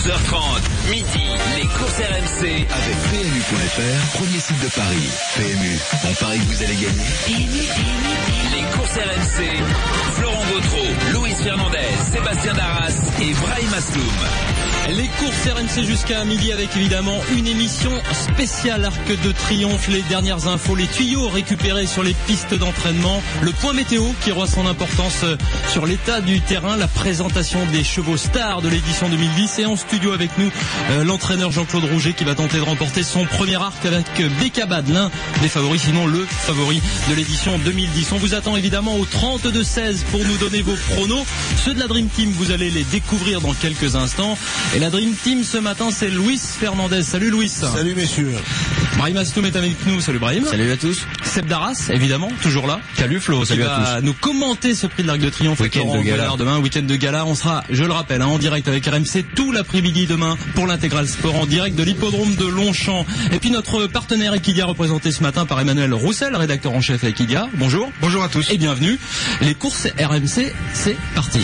11h30, midi, les courses RMC avec PMU.fr, premier site de Paris. PMU, on parie que vous allez gagner. Les courses RMC, Florent Gautreau, Luis Fernandez, Sébastien Darras et Brahim Asloum. Les courses RMC jusqu'à midi avec évidemment une émission spéciale Arc de Triomphe, les dernières infos, les tuyaux récupérés sur les pistes d'entraînement, le point météo qui aura son importance sur l'état du terrain, la présentation des chevaux stars de l'édition 2010 et en studio avec nous l'entraîneur Jean-Claude Rouget qui va tenter de remporter son premier arc avec Bekabad, l'un des favoris, sinon le favori de l'édition 2010. On vous attend évidemment au 32-16 pour nous donner vos pronos. Ceux de la Dream Team, vous allez les découvrir dans quelques instants. Et la Dream Team ce matin, c'est Luis Fernandez. Salut Luis. Salut messieurs. Brahim Asloum est avec nous. Salut Brahim. Salut à tous. Seb Darras, évidemment, toujours là. Salut Flo, salut à tous. Va nous commenter ce prix de l'Arc de Triomphe. Week-end de gala. Demain, week-end de gala. On sera, je le rappelle, en direct avec RMC tout l'après-midi demain pour l'intégral sport en direct de l'hippodrome de Longchamp. Et puis notre partenaire Equidia représenté ce matin par Emmanuel Roussel, rédacteur en chef à Equidia. Bonjour. Bonjour à tous. Et bienvenue. Les courses RMC, c'est parti.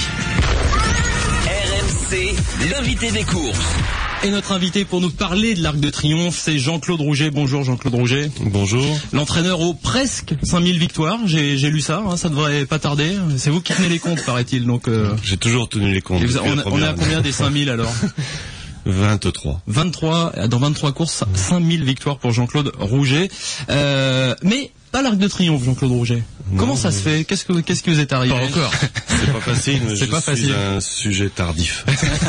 RMC, l'invité des courses. Et notre invité pour nous parler de l'Arc de Triomphe, c'est Jean-Claude Rouget. Bonjour Jean-Claude Rouget. Bonjour. L'entraîneur aux presque 5000 victoires, j'ai lu ça, hein, ça devrait pas tarder. C'est vous qui tenez les comptes, paraît-il. Donc, j'ai toujours tenu les comptes. On est à combien des 5000 alors? 23. 23, dans 23 courses, 5000 victoires pour Jean-Claude Rouget. Mais pas l'Arc de Triomphe, Jean-Claude Rouget. Non. Comment ça se fait? Qu'est-ce qui vous est arrivé? Pas encore. C'est pas facile, mais c'est pas facile. Un sujet tardif.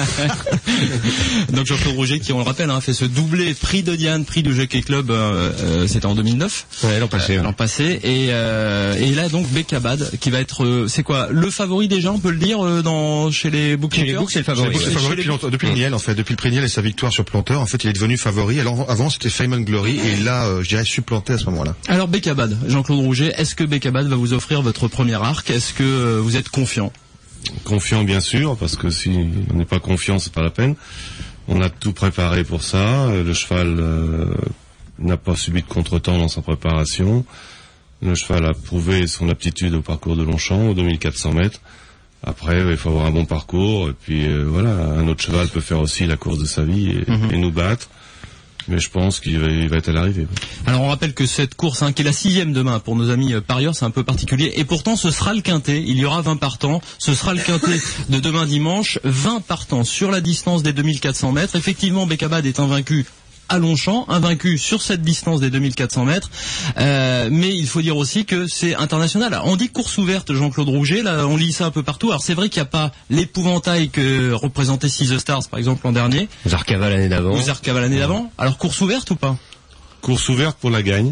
Donc Jean-Claude Rouget, qui on le rappelle, a fait ce doublé prix de Diane, prix du Jockey Club, c'était en 2009. Ouais, l'an passé. L'an passé. Et là donc Bekabad, qui va être, c'est quoi, le favori déjà, on peut le dire, chez les bookmakers. Chez les books, c'est le favori. C'est le favori depuis le Niel, en fait, depuis le prix Niel et sa victoire sur Planteur. En fait, il est devenu favori. Alors avant, c'était Fame and Glory, et là, je dirais supplanté à ce moment-là. Alors Bekabad, Jean-Claude Rouget, est-ce que Bekabad va vous offrir votre premier arc? Est-ce que vous êtes confiant? Confiant bien sûr, parce que si on n'est pas confiant, c'est pas la peine. On a tout préparé pour ça. Le cheval n'a pas subi de contretemps dans sa préparation. Le cheval a prouvé son aptitude au parcours de Longchamp, aux 2400 mètres. Après, il faut avoir un bon parcours. Et puis voilà, un autre cheval peut faire aussi la course de sa vie et nous battre. Mais je pense qu'il va être à l'arrivée. Alors on rappelle que cette course, qui est la 6e demain pour nos amis parieurs, c'est un peu particulier. Et pourtant ce sera le quintet, il y aura 20 partants. Ce sera le quintet de demain dimanche, 20 partants sur la distance des 2400 mètres. Effectivement, Bekabad est invaincu à Longchamp, invaincu sur cette distance des 2400 mètres. Mais il faut dire aussi que c'est international. Alors, on dit course ouverte, Jean-Claude Rouget, là, on lit ça un peu partout. Alors c'est vrai qu'il n'y a pas l'épouvantail que représentait Six The Stars, par exemple, l'an dernier. Zarkava l'année d'avant. Zarkava l'année d'avant. Alors course ouverte ou pas? Course ouverte pour la gagne.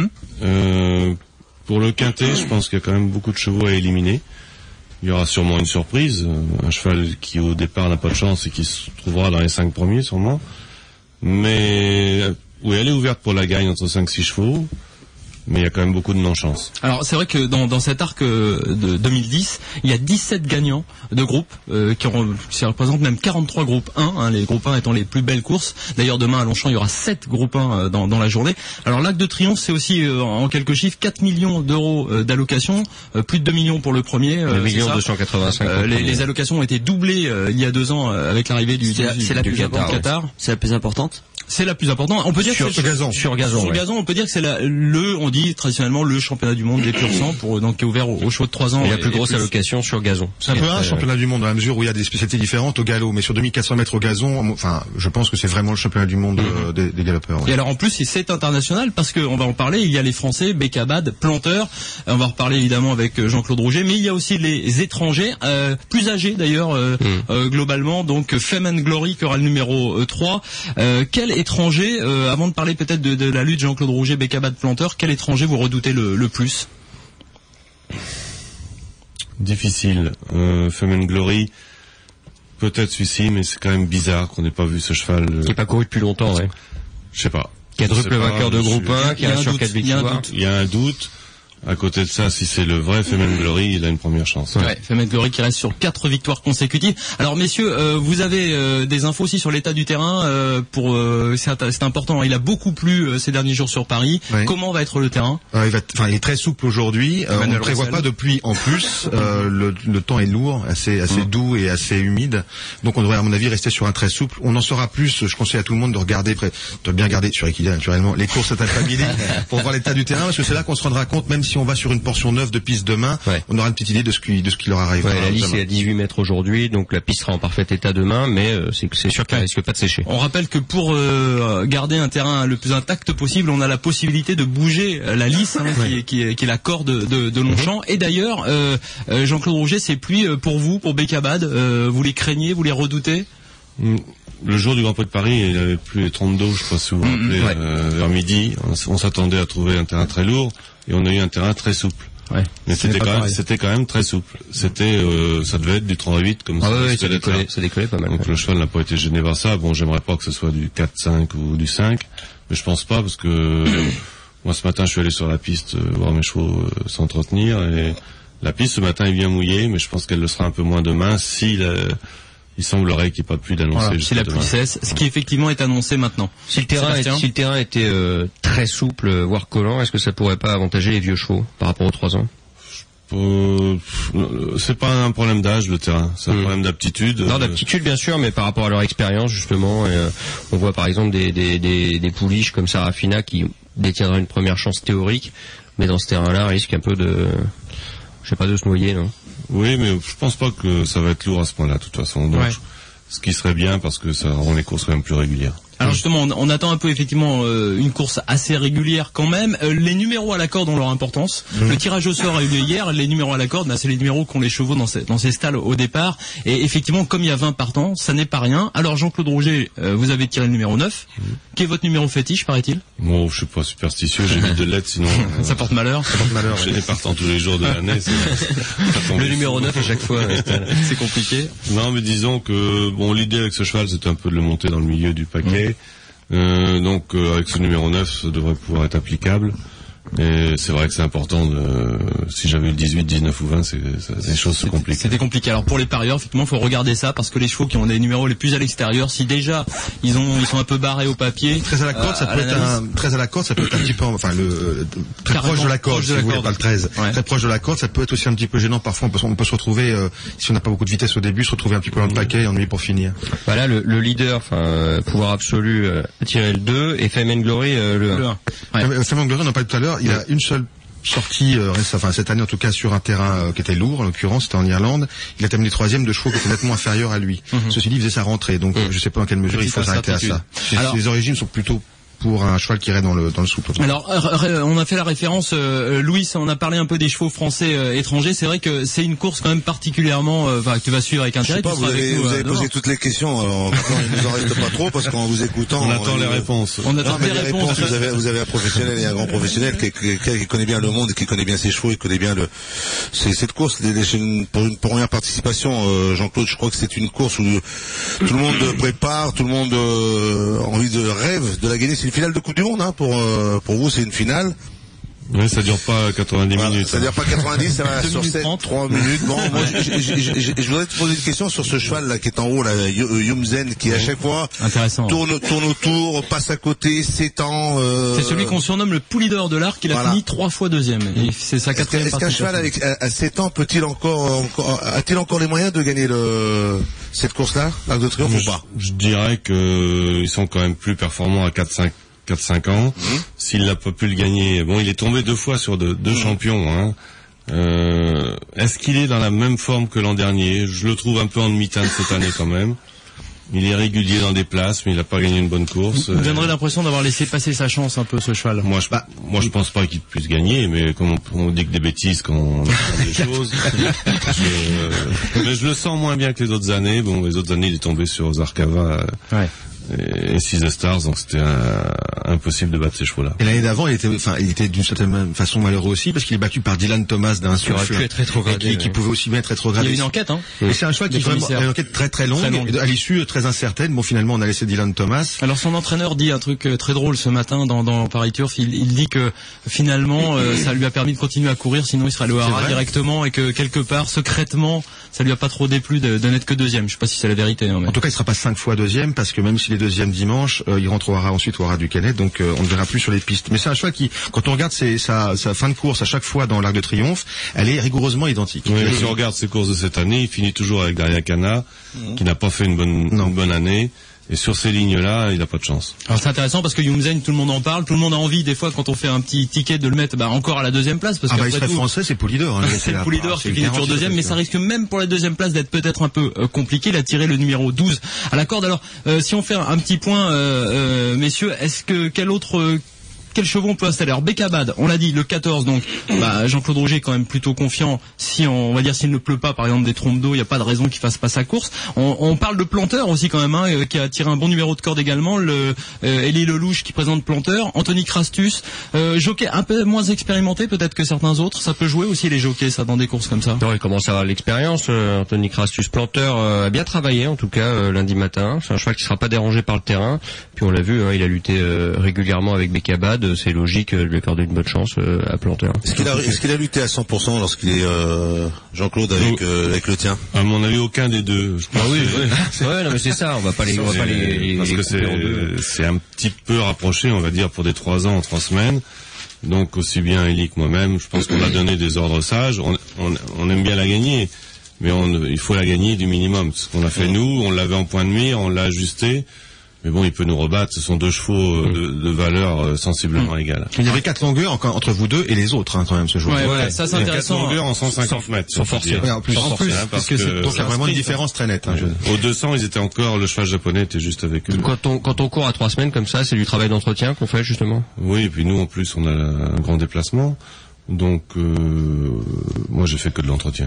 Pour le quintet, je pense qu'il y a quand même beaucoup de chevaux à éliminer. Il y aura sûrement une surprise. Un cheval qui au départ n'a pas de chance et qui se trouvera dans les 5 premiers sûrement. Mais oui, elle est ouverte pour la gagne entre 5-6 chevaux, mais il y a quand même beaucoup de non-chance. Alors c'est vrai que dans cet arc de 2010, il y a 17 gagnants de groupes qui représentent même 43 groupes 1, les groupes 1 étant les plus belles courses. D'ailleurs demain à Longchamp, il y aura 7 groupes 1 dans la journée. Alors l'Arc de Triomphe, c'est aussi en quelques chiffres 4 millions d'euros d'allocation, plus de 2 millions pour le premier. 2 millions 285. Les allocations ont été doublées il y a 2 ans avec l'arrivée du Qatar. C'est la plus importante. C'est la plus importante. On peut dire sur gazon. Sur gazon, on peut dire que c'est on dit traditionnellement le championnat du monde des pur sang donc qui est ouvert au show de 3 ans. Et la plus grosse allocation sur gazon. C'est un peu un championnat du monde dans la mesure où il y a des spécialités différentes au galop, mais sur 2400 mètres au gazon, enfin, je pense que c'est vraiment le championnat du monde des galopeurs. Ouais. Et alors en plus, c'est international parce que on va en parler. Il y a les Français, Bekabad, Planteur. On va en reparler évidemment avec Jean-Claude Rouget, mais il y a aussi les étrangers, plus âgés d'ailleurs globalement. Donc Fame and Glory qui aura le numéro 3. Quel étranger, avant de parler peut-être de la lutte Jean-Claude Rouget, Bekabad, Planteur, quel étranger vous redoutez le plus? Difficile. Fame and Glory, peut-être celui-ci, mais c'est quand même bizarre qu'on n'ait pas vu ce cheval. Qui n'est pas couru depuis longtemps, ouais. Je sais pas. Quadruple vainqueur de groupe 1, qui a sur 4 victoires. Il y a un doute. À côté de ça, si c'est le vrai Femen Glory, il a une première chance. Ouais, Femen Glory qui reste sur 4 victoires consécutives. Alors messieurs, vous avez des infos aussi sur l'état du terrain c'est important. Il a beaucoup plu ces derniers jours sur Paris. Oui. Comment va être le terrain? Il est très souple aujourd'hui. On ne prévoit pas de pluie en plus. Le temps est lourd, assez doux et assez humide. Donc on devrait à mon avis rester sur un très souple. On en saura plus. Je conseille à tout le monde de bien regarder sur Equidia naturellement les courses à Alphabili pour voir l'état du terrain, parce que c'est là qu'on se rendra compte, même si on va sur une portion neuve de piste demain, on aura une petite idée de ce qui leur arrive. La lisse est à 18 mètres aujourd'hui, donc la piste sera en parfait état demain, mais c'est sûr qu'elle risque pas de sécher. On rappelle que pour garder un terrain le plus intact possible, on a la possibilité de bouger la lisse, qui est la corde de Longchamp. Et d'ailleurs, Jean-Claude Rouget, ces pluies pour vous, pour Bécabad, vous les craignez, vous les redoutez? Le jour du Grand Prix de Paris, il avait plu les 32, je crois, si vous vous rappelez, vers midi. On s'attendait à trouver un terrain très lourd, et on a eu un terrain très souple. Ouais. Mais c'était quand même très souple. C'était, ça devait être du 3-8 comme ça. Ça décollait pas mal. Donc le cheval n'a pas été gêné par ça. Bon, j'aimerais pas que ce soit du 4-5 ou du 5, mais je pense pas, parce que moi ce matin je suis allé sur la piste voir mes chevaux s'entretenir, et la piste ce matin est bien mouillée, mais je pense qu'elle le sera un peu moins demain il semblerait qu'il n'y ait pas de pluie d'annoncer. Voilà, si la pluie cesse, ce qui effectivement est annoncé maintenant. Si le terrain était très souple, voire collant, est-ce que ça pourrait pas avantager les vieux chevaux par rapport aux 3 ans? C'est pas un problème d'âge, le terrain, c'est un problème d'aptitude. Non, d'aptitude bien sûr, mais par rapport à leur expérience justement, on voit par exemple des pouliches comme Sarafina qui détiendra une première chance théorique, mais dans ce terrain-là risque un peu de se noyer, non? Oui, mais je pense pas que ça va être lourd à ce point-là, de toute façon. Donc, ce qui serait bien, parce que ça rend les courses quand même plus régulières. Alors justement, on attend un peu effectivement une course assez régulière quand même. Les numéros à la corde ont leur importance. Le tirage au sort a eu lieu hier. Les numéros à la corde, c'est les numéros qu'ont les chevaux dans ces stalles au départ. Et effectivement, comme il y a 20 partants, ça n'est pas rien. Alors Jean-Claude Rouget, vous avez tiré le numéro 9. Qui est votre numéro fétiche, paraît-il? Bon, je suis pas superstitieux, j'ai mis 2 lettres, sinon... ça porte malheur. Ça porte malheur. J'ai des partants tous les jours de l'année. Le numéro 9 à chaque fois, c'est compliqué. Non, mais disons que, bon, l'idée avec ce cheval, c'était un peu de le monter dans le milieu du paquet. Donc avec ce numéro 9, ça devrait pouvoir être applicable. Et c'est vrai que c'est important si j'avais eu le 18, 19 ou 20, les choses se compliquent. C'était compliqué. Alors pour les parieurs, effectivement, il faut regarder ça, parce que les chevaux qui ont des numéros les plus à l'extérieur, si déjà ils sont un peu barrés au papier. Très à la corde, ça peut être un petit peu, très proche de la corde, si vous voulez, pas le 13. Très proche de la corde, ça peut être aussi un petit peu gênant parfois. On peut se retrouver, si on n'a pas beaucoup de vitesse au début, se retrouver un petit peu dans le paquet et ennuyer pour finir. Voilà, le leader, pouvoir absolu, tirer le 2, et Femen Glory, le 1. Femen Glory, on en parlait tout à l'heure. Il a une seule sortie cette année en tout cas sur un terrain qui était lourd, en l'occurrence c'était en Irlande. Il a terminé 3e de chevaux qui étaient nettement inférieurs à lui. Ceci dit, il faisait sa rentrée, donc je sais pas dans quelle mesure il faut s'arrêter à ça. Les origines sont plutôt pour un cheval qui irait dans le souple. Alors, on a fait la référence, Louis, on a parlé un peu des chevaux français étrangers. C'est vrai que c'est une course quand même particulièrement, que tu vas suivre avec intérêt. Vous avez posé toutes les questions. Maintenant, il nous en reste pas trop, parce qu'en vous écoutant, on attend les réponses. On attend les réponses. Vous avez un professionnel et un grand professionnel qui connaît bien le monde, qui connaît bien ses chevaux, qui connaît bien cette course. Pour une première participation, Jean-Claude, je crois que c'est une course où tout le monde prépare, tout le monde rêve de la gagner. C'est une finale de Coupe du Monde, hein, pour vous, c'est une finale. Oui, ça dure pas 90 minutes. Ça dure pas 90, ça va sur 3 minutes. Bon, moi, je voudrais te poser une question sur ce cheval, là, qui est en haut, là, Yumzen, qui à chaque fois, tourne autour, passe à côté, s'étend, C'est celui qu'on surnomme le Poulidor de l'Arc, il a fini 3 fois 2e. C'est sa 4e participation. Est-ce qu'un cheval à 7 ans a-t-il encore les moyens de gagner cette course-là, l'Arc de Triomphe, ou pas? Je dirais que ils sont quand même plus performants à 4-5 ans. S'il n'a pas pu le gagner, bon, il est tombé 2 fois sur deux champions, hein. Est-ce qu'il est dans la même forme que l'an dernier? Je le trouve un peu en demi-teinte cette année quand même. Il est régulier dans des places, mais il n'a pas gagné une bonne course. Vous donnerez l'impression d'avoir laissé passer sa chance un peu, ce cheval. Moi, je pense pas qu'il puisse gagner, mais comme on dit que des bêtises quand on apprend des choses. Mais je le sens moins bien que les autres années. Bon, les autres années, il est tombé sur Zarkava. et 6 The Stars, donc c'était impossible de battre ces chevaux-là. Et l'année d'avant, il était d'une certaine façon malheureux aussi, parce qu'il est battu par Dylan Thomas d'un souffle, qui pouvait aussi bien être rétrogradé. Il y a une enquête, hein. Et c'est un choix qui vraiment, une enquête très longue, à l'issue très incertaine. Bon, finalement, on a laissé Dylan Thomas. Alors son entraîneur dit un truc très drôle ce matin dans Paris Turf. Il dit que finalement, ça lui a permis de continuer à courir, sinon il serait allé au Hara directement, et que quelque part, secrètement, ça lui a pas trop déplu de n'être que deuxième. Je sais pas si c'est la vérité. Hein, mais... En tout cas, il sera pas 5 fois deuxième, parce que même s'il est deuxième dimanche, il rentre au Hara ensuite au Hara du Canet, donc on ne verra plus sur les pistes. Mais c'est un choix qui, quand on regarde sa fin de course à chaque fois dans l'Arc de Triomphe, elle est rigoureusement identique. Oui, si on regarde ses courses de cette année, il finit toujours avec Daria Cana, qui n'a pas fait une bonne année. Et sur ces lignes-là, il n'a pas de chance. Alors c'est intéressant parce que Youmzen, tout le monde en parle, tout le monde a envie des fois quand on fait un petit ticket de le mettre encore à la deuxième place. Parce il serait français, c'est Poulidor. Hein, c'est le Poulidor qui finit toujours deuxième, mais ça risque même pour la deuxième place d'être peut-être un peu compliqué. Il a tiré le numéro 12 à la corde. Alors si on fait un petit point, messieurs, est-ce que quel chevaux on peut installer? Alors Bekabad, on l'a dit, le 14, donc Jean-Claude Rouget est quand même plutôt confiant. Si on va dire s'il ne pleut pas, par exemple des trompes d'eau, il n'y a pas de raison qu'il fasse pas sa course. On parle de Planteur aussi quand même, qui a tiré un bon numéro de corde également. Elie Lelouch qui présente Planteur, Anthony Crastus, jockey un peu moins expérimenté peut-être que certains autres. Ça peut jouer aussi les jockeys, ça, dans des courses comme ça. Non, il commence à avoir l'expérience. Anthony Crastus, Planteur a bien travaillé en tout cas lundi matin. C'est un cheval qui sera pas dérangé par le terrain. Puis on l'a vu, il a lutté régulièrement avec Bekabad. C'est logique de lui accorder une bonne chance à Planteur. Est-ce qu'il a lutté à 100% lorsqu'il est Jean-Claude avec le tien? À mon avis, aucun des deux. Oui. Ouais, non, mais c'est ça. On va pas les parce que c'est un petit peu rapproché, on va dire, pour des 3 ans en 3 semaines. Donc aussi bien Elie que moi-même, je pense qu'on a donné des ordres sages. On aime bien la gagner, mais il faut la gagner du minimum. Ce qu'on a fait nous, on l'avait en point de mire, on l'a ajusté. Mais bon, il peut nous rebattre. Ce sont 2 chevaux de valeur sensiblement égale. Il y avait 4 longueurs entre vous deux et les autres, quand même, ce jour. Ouais, ça c'est intéressant. 4 longueurs en 150 mètres. Sans forcer. En plus, parce que donc il y a vraiment une différence très nette. Au 200, ils étaient encore, le cheval japonais était juste avec eux. Quand on court à 3 semaines comme ça, c'est du travail d'entretien qu'on fait, justement. Oui, et puis nous, en plus, on a un grand déplacement. Donc, moi, j'ai fait que de l'entretien.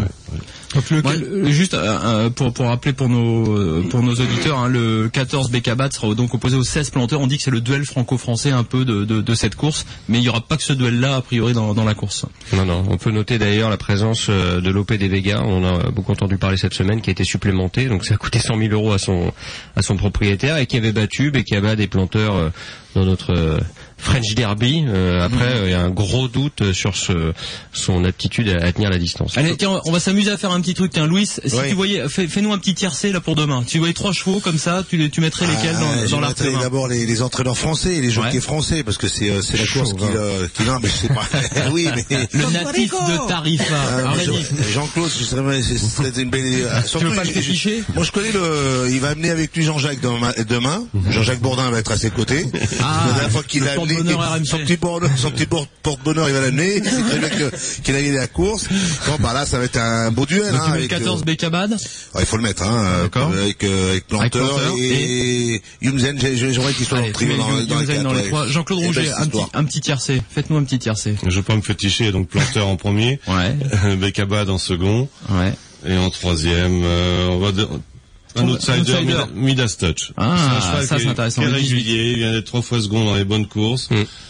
Juste pour rappeler pour nos auditeurs, hein, le 14 Bekabad sera donc opposé au 16 Planteur. On dit que c'est le duel franco-français un peu de cette course, mais il n'y aura pas que ce duel-là a priori dans la course. Non. On peut noter d'ailleurs la présence de Lope des Vega. On en a beaucoup entendu parler cette semaine, qui a été supplémenté. Donc ça a coûté 100 000 euros à son propriétaire, et qui avait battu Bekabad et Planteur dans notre French Derby. Après, il y a un gros doute sur son aptitude à tenir la distance. Allez, tiens, on va s'amuser à faire un petit truc. Tiens, Louis, si tu voyais, fais-nous un petit tiercé là pour demain. Tu voyais 3 chevaux comme ça, tu mettrais lesquels dans l'arc de demain? D'abord les entraîneurs français et les jockeys français, parce que c'est la course qui non, mais je sais pas. Oui, mais le natif de Tarifa. Jean-Claude, c'est une belle. Tu veux pas le féticher? Moi, je connais il va amener avec lui Jean-Jacques demain. Jean-Jacques Bourdin va être à ses côtés. La dernière fois qu'il a amené son petit porte-bonheur, il va l'amener. C'est très bien qu'il a gagné la course. Bon, là, ça va être un beau duel. Donc, avec 14 Bekabad. Il faut le mettre, avec Planteur et Youmzen. J'aimerais qu'il soit dans le trio dans les 3. Jean-Claude Rouget, un petit tiercé. Faites-nous un petit tiercé. Je vais pas me féticher, donc Planteur en premier. Bekabad en second. Et en troisième, on va dire, un outsider, Midas Touch. Ça c'est intéressant. Qui est régulier, il vient d'être 3 fois second dans les bonnes courses.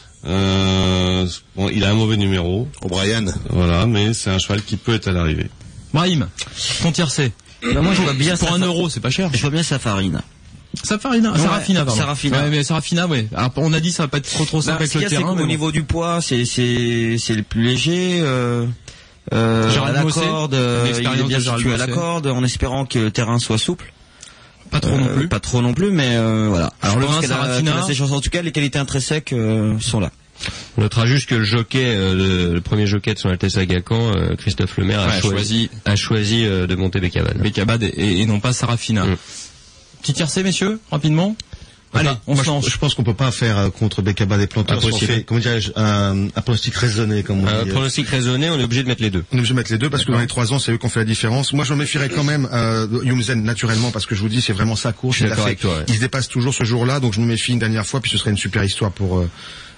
Il a un mauvais numéro. O'Brien. Voilà, mais c'est un cheval qui peut être à l'arrivée. Brahim, ton tiercé. Moi je vois bien pour 1 euro, c'est pas cher. Je vois bien Safarina. Sarafina, pardon. Sarafina. Ouais, mais Sarafina, ouais. Alors, on a dit ça va pas être trop simple avec le terrain. Au niveau du poids, c'est le plus léger. À la corde, il est bien situé à la corde, en espérant que le terrain soit souple. Pas trop non plus. Pas trop non plus, mais voilà. Alors le Sarafina, en tout cas, les qualités intrinsèques sont là. On notera juste que le jockey, le premier jockey de son Altesse Aga Khan, Christophe Lemaire, a choisi de monter Bekabad. Bekabad et non pas Sarafina. Petit tiercé, messieurs, rapidement. Allez, on se lance. Je pense qu'on peut pas faire contre Bekabad et Planteur un pronostic raisonné, comme on dit. Pronostic raisonné, on est obligé de mettre les deux. On est obligé de mettre les deux parce que dans les 3 ans, c'est eux qui ont fait la différence. Moi, je me méfierais quand même Youmzen naturellement, parce que je vous dis, c'est vraiment sa course. Je suis d'accord avec toi. Il se dépasse toujours ce jour-là, donc je me méfie une dernière fois, puis ce serait une super histoire pour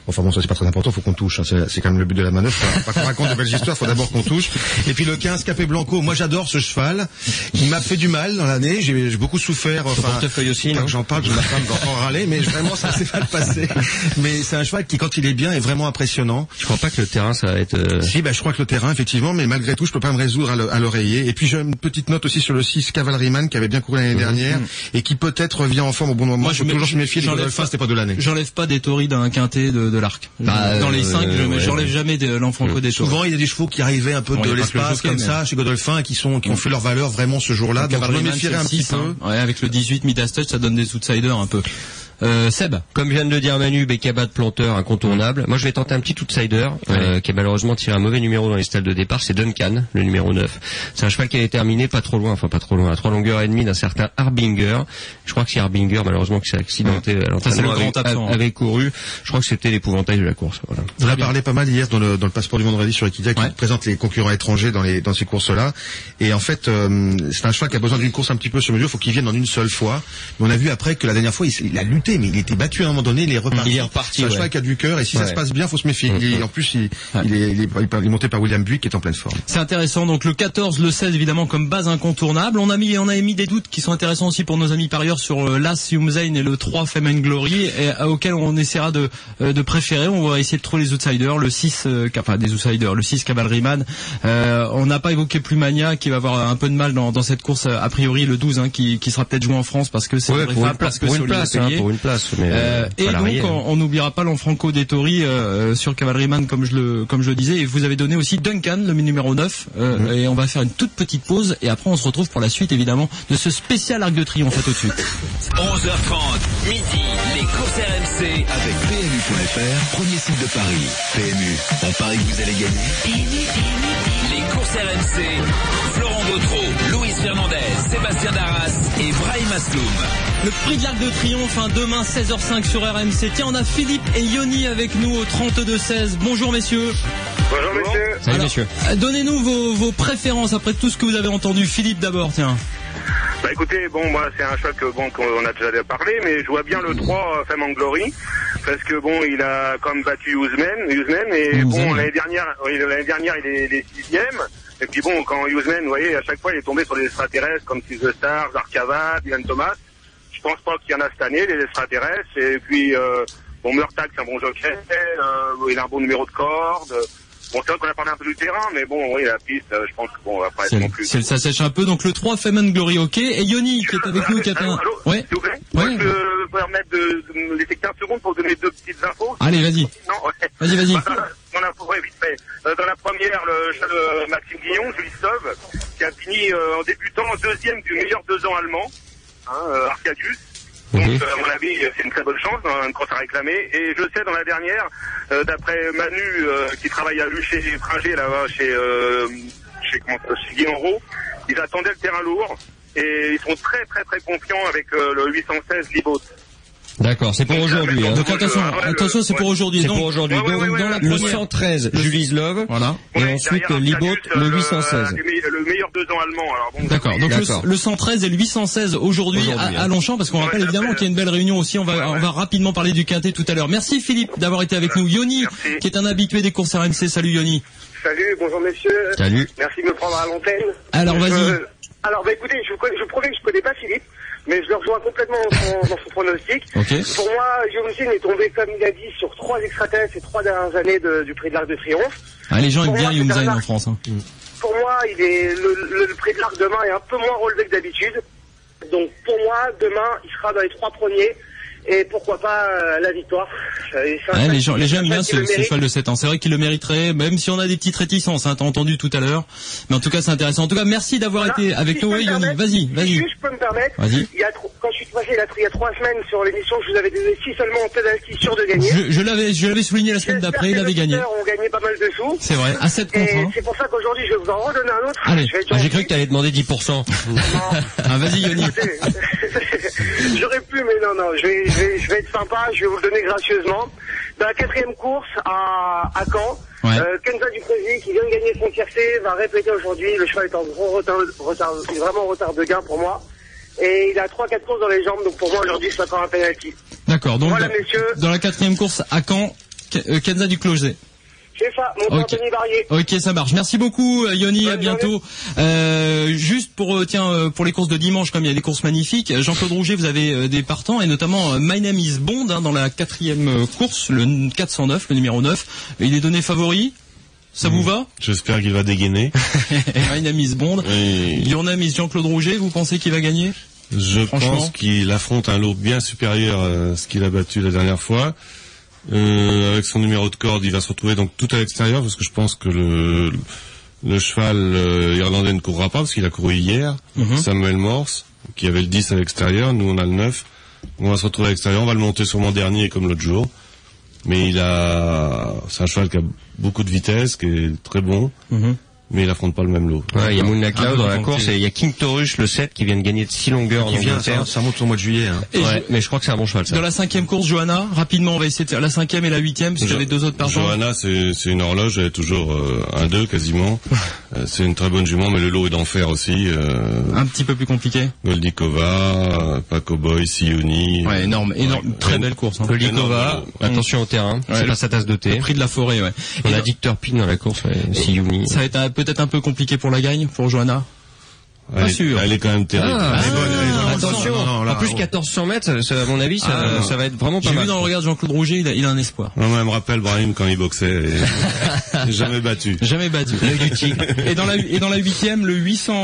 Enfin bon, ça c'est pas très important, faut qu'on touche, hein. C'est quand même le but de la manœuvre. Pas qu'on raconte de belles histoires, faut d'abord qu'on touche. Et puis le 15 Capé Blanco, moi j'adore ce cheval. Il m'a fait du mal dans l'année, j'ai beaucoup souffert. Enfin, portefeuille aussi, non? J'en parle, ma femme va encore râler, mais vraiment ça s'est mal passé. Mais c'est un cheval qui, quand il est bien, est vraiment impressionnant. Je crois pas que le terrain ça va être. Si, je crois que le terrain effectivement, mais malgré tout, je peux pas me résoudre à l'oreiller. Et puis j'ai une petite note aussi sur le 6 Cavalryman qui avait bien couru l'année dernière et qui peut-être revient en forme au bon moment. Moi, je toujours me méfier de Godolphin, c'était pas de l'année. J'enlève pas des Tori d'un quintet de l'Arc. Dans les 5, j'enlève jamais de l'Enfranco des Tori. Souvent, il y a des chevaux qui arrivaient un peu de l'espace comme ça chez Godolphin qui ont fait leur valeur vraiment ce jour-là. Donc, je me méfierais un petit peu. Ouais, avec le 18 Midas Touch, ça donne des outsiders un peu. Seb, comme vient de le dire Manu, Bekaba de planteur incontournable. Moi je vais tenter un petit outsider qui a malheureusement tiré un mauvais numéro dans les stalles de départ, c'est Duncan, le numéro 9. C'est un cheval qui avait terminé pas trop loin, à 3 longueurs et demie d'un certain Harbinger. Je crois que c'est Harbinger malheureusement qui s'est accidenté à l'entraînement, avait couru. Je crois que c'était l'épouvantail de la course. Voilà. On a parlé pas mal hier dans le passeport du vendredi sur Equidia qui présente les concurrents étrangers dans ces courses-là. Et en fait, c'est un cheval qui a besoin d'une course un petit peu sur mesure, faut qu'il vienne en une seule fois. Mais on a vu après que la dernière fois il a lutté, mais il était battu à un moment donné, il est reparti. C'est un cheval qui a du cœur et si ça se passe bien, faut se méfier. En plus, il est monté par William Buick qui est en pleine forme. C'est intéressant. Donc le 14, le 16 évidemment comme base incontournable. On a émis des doutes qui sont intéressants aussi pour nos amis parieurs sur l'As Youmzain et le 3 Fame and Glory et auquel on essaiera de préférer. On va essayer de trouver les outsiders. Le 6, le 6 Cavalryman. On n'a pas évoqué Plumania qui va avoir un peu de mal dans cette course a priori le 12 qui sera peut-être joué en France parce que c'est pour une place. Et donc on n'oubliera pas l'Enfranco des Tori sur Cavalryman comme je le disais, et vous avez donné aussi Duncan le numéro 9 et on va faire une toute petite pause et après on se retrouve pour la suite évidemment de ce spécial Arc de Triomphe. À tout de suite. 11h30 midi, les courses RMC avec PMU.fr, premier site de Paris. PMU, on parie que vous allez gagner. Les courses RMC, Florent Gautreau, Luis Fernandez, Sébastien Darras et Brahim Asloum. Le prix de l'Arc de Triomphe, demain 16h05 sur RMC. Tiens, on a Philippe et Yoni avec nous au 32-16. Bonjour messieurs. Bonjour messieurs. Salut messieurs. Donnez-nous vos préférences après tout ce que vous avez entendu. Philippe d'abord, tiens. Écoutez, moi c'est un cheval qu'on a déjà parlé, mais je vois bien le 3 Fame and Glory, parce que il a comme battu Youzmen, et l'année dernière il est 6ème, et puis quand Youzmen, vous voyez, à chaque fois il est tombé sur des extraterrestres comme Six the Stars, Arcava, Dylan Thomas. Je pense pas qu'il y en a cette année, les extraterrestres, et puis Murtag c'est un bon jockey, il a un bon numéro de corde. C'est vrai qu'on a parlé un peu du terrain, mais la piste, je pense qu'on va pas être non plus. Ça sèche un peu, donc le 3 Fame and Glory, ok. Et Yoni, qui est avec nous, qui a Allô, ouais. S'il vous plaît. Moi, je peux permettre de me laisser 15 secondes pour donner 2 petites infos. Allez, vas-y. Non, Vas-y. Vite fait. Dans la première, le Maxime Guillon, Julie Sauve, qui a fini en débutant 2e du meilleur 2 ans allemand, Arcadius. Donc, à mon avis, c'est une très bonne chance, une course à réclamer. Et je sais, dans la dernière, d'après Manu, qui travaille à chez Fringé, là-bas, chez Guillaume Roux, ils attendaient le terrain lourd. Et ils sont très, très, très confiants avec le 816 Libot. D'accord, c'est pour aujourd'hui. Donc attention, c'est pour aujourd'hui. C'est pour aujourd'hui. Donc dans la le 113, Julie Love. Voilà. Et ensuite Libot, le 816. Le meilleur 2 ans allemand. Alors d'accord. Donc le 113 et le 816 aujourd'hui à Longchamp, parce qu'on rappelle évidemment qu'il y a une belle réunion aussi. On va rapidement parler du quintet tout à l'heure. Merci Philippe d'avoir été avec nous. Yoni, qui est un habitué des courses RMC. Salut Yoni. Salut, bonjour messieurs. Salut. Merci de me prendre à l'antenne. Alors vas-y. Écoutez, je promets que je connais pas Philippe, mais je le rejoins complètement dans son pronostic. Okay. Pour moi, Youmzain est tombé, comme il a dit, sur 3 extraterrestres ces 3 dernières années du prix de l'Arc de Triomphe. Les gens aiment bien Youmzain en France. Pour moi, le prix de l'Arc demain est un peu moins relevé que d'habitude. Donc pour moi, demain, il sera dans les 3 premiers. Et pourquoi pas la victoire. Les gens aiment bien ce cheval de 7 ans. C'est vrai qu'il le mériterait, même si on a des petites réticences, t'as entendu tout à l'heure. Mais en tout cas, c'est intéressant. En tout cas, merci d'avoir été avec nous. Yoni, vas-y. Si je peux me permettre, quand je suis passé il y a 3 semaines sur l'émission, je vous avais donné 6 seulement en pénalty sûr de gagner. Je l'avais souligné la semaine d'après, il avait gagné. On gagnait pas mal de sous. C'est vrai, à 7 contre 1. C'est pour ça qu'aujourd'hui, je vais vous en redonner un autre. Allez, j'ai cru que t'allais demander 10%. Vas-y, Yoni. J'aurais pu, mais non, je vais être sympa, je vais vous le donner gracieusement. Dans la 4e course à Caen, Kenza Duprezi, qui vient de gagner son tiercé, va répéter aujourd'hui. Le cheval est en gros retard, vraiment en retard de gain pour moi. Et il a 3-4 courses dans les jambes, donc pour moi aujourd'hui c'est encore un penalty. D'accord, donc voilà, messieurs. Dans la 4e course à Caen, Kenza du Closet. C'est ça, mon Anthony Barrier. Ok, ça marche. Merci beaucoup, Yoni, à bientôt. Juste pour les courses de dimanche, comme il y a des courses magnifiques, Jean-Claude Rouget, vous avez des partants, et notamment My Name is Bond, dans la 4e course, le 409, le numéro 9. Il est donné favori. Ça vous va? J'espère qu'il va dégainer. My Name is Bond. Your Name is Jean-Claude Rouget, vous pensez qu'il va gagner? Je pense qu'il affronte un lot bien supérieur à ce qu'il a battu la dernière fois. Avec son numéro de corde, il va se retrouver donc tout à l'extérieur, parce que je pense que le cheval irlandais ne courra pas, parce qu'il a couru hier. Samuel Morse, qui avait le 10 à l'extérieur, nous on a le 9. On va se retrouver à l'extérieur, on va le monter sûrement dernier comme l'autre jour. Mais c'est un cheval qui a beaucoup de vitesse, qui est très bon. Mais il affronte pas le même lot. Ouais, il y a Moon Cloud dans la course, et il y a King Taurus, le 7, qui vient de gagner de 6 longueurs en Angleterre. Ça monte au mois de juillet. Ouais, mais je crois que c'est un bon cheval, ça. Dans la 5e course, Johanna, rapidement, on va essayer de faire la 5e et la 8e, parce qu'il y avait 2 autres partants. Johanna, c'est une horloge, elle est toujours 1-2 quasiment. C'est une très bonne jument, mais le lot est d'enfer aussi. Un petit peu plus compliqué. Goldikova, Paco Boy, Sioni. Ouais, énorme, très belle course. Goldikova, attention au terrain, c'est pas sa tasse de thé. Le prix de la forêt, ouais. On a Dick Turpin dans la course, Sioni. Ça va être peut-être un peu compliqué pour la gagne, pour Johanna. Pas sûr. Elle est quand même terrible. Attention. En plus, 1400 mètres, à mon avis, ça va être vraiment pas mal. J'ai vu dans le regard de Jean-Claude Rouget, il a un espoir. Non, moi, elle me rappelle Brahim quand il boxait. Jamais battu. Jamais battu. L'œil du tigre. Et dans la 8e, le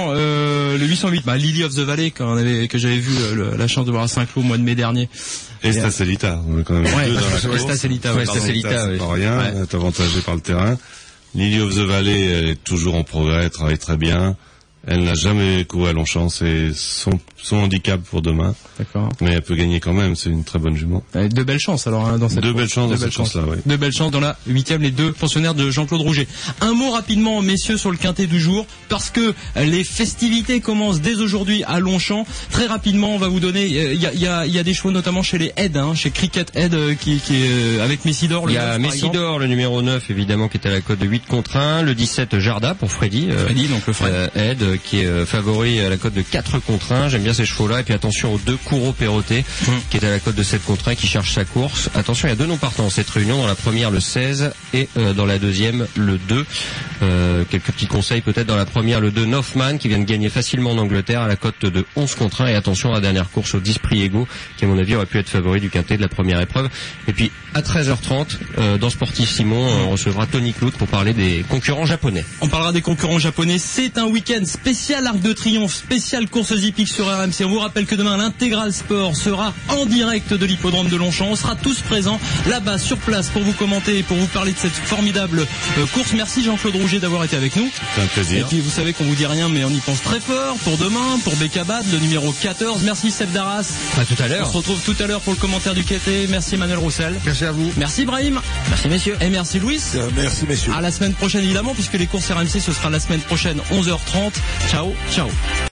808, Lily of the Valley, que j'avais vu la chance de voir à Saint-Cloud au mois de mai dernier. Et Stacelita. On est quand même deux dans la course. Stacelita, c'est pas rien. Elle est avantagée par le terrain. Lily of the Valley, elle est toujours en progrès, elle travaille très bien. Elle n'a jamais couru à Longchamp, c'est son handicap pour demain. D'accord. Mais elle peut gagner quand même, c'est une très bonne jument. De belles chances alors dans cette course. Deux belles chances dans cette course-là, oui. De belles chances dans la 8e, les 2 pensionnaires de Jean-Claude Rouget. Un mot rapidement, messieurs, sur le quintet du jour, parce que les festivités commencent dès aujourd'hui à Longchamp. Très rapidement, on va vous donner, il y a des chevaux notamment chez les Head, chez Cricket Head, qui est avec Messidor. Il y a Messidor, le numéro 9, évidemment, qui est à la cote de 8-1. Le 17, Jarda, pour Freddy. Donc le Fred. Head, qui est favori à la cote de 4-1. J'aime bien ces chevaux-là. Et puis attention aux 2 Kouro Perroté, qui est à la cote de 7-1, qui cherche sa course. Attention, il y a 2 noms partants dans cette réunion. Dans la première, le 16, et dans la deuxième, le 2. Quelques petits conseils peut-être. Dans la première, le 2, Noffman, qui vient de gagner facilement en Angleterre à la cote de 11-1. Et attention à la dernière course, au 10 Priego, qui à mon avis aurait pu être favori du quintet de la première épreuve. Et puis à 13h30, dans Sportif Simon, on recevra Tony Clout pour parler des concurrents japonais. On parlera des concurrents japonais. C'est un week-end spécial Arc de Triomphe, spécial course hippique sur RMC. On vous rappelle que demain, l'Intégral Sport sera en direct de l'hippodrome de Longchamp. On sera tous présents là-bas sur place pour vous commenter et pour vous parler de cette formidable course. Merci Jean-Claude Rouget d'avoir été avec nous. C'est un plaisir. Et puis vous savez qu'on vous dit rien, mais on y pense très fort pour demain, pour Bekabad, le numéro 14. Merci Seb Darras. À tout à l'heure. On se retrouve tout à l'heure pour le commentaire du quintet. Merci Emmanuel Roussel. Merci à vous. Merci Brahim. Merci messieurs. Et merci Louis. Merci messieurs. À la semaine prochaine évidemment, puisque les courses RMC ce sera la semaine prochaine 11h30. Ciao, ciao.